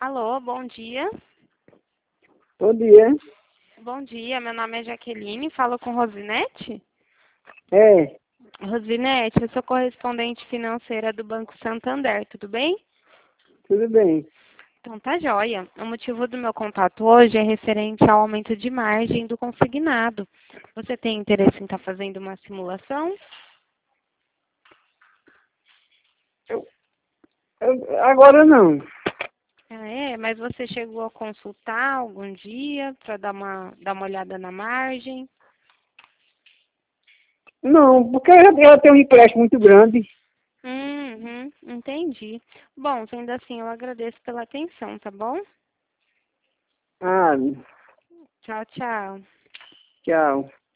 Alô, bom dia. Bom dia. Bom dia, meu nome é Jaqueline, falo com Rosinete. É, Rosinete, eu sou correspondente financeira do Banco Santander, tudo bem? tudo bem. Então tá joia. O motivo do meu contato hoje é referente ao aumento de margem do consignado. Você tem interesse em estar fazendo uma simulação? Agora não. Ah, é? Mas você chegou a consultar algum dia para dar uma olhada na margem? Não, porque ela tem um empréstimo muito grande. Entendi. Bom, sendo assim, eu agradeço pela atenção, tá bom? Ah, Tchau, tchau. tchau.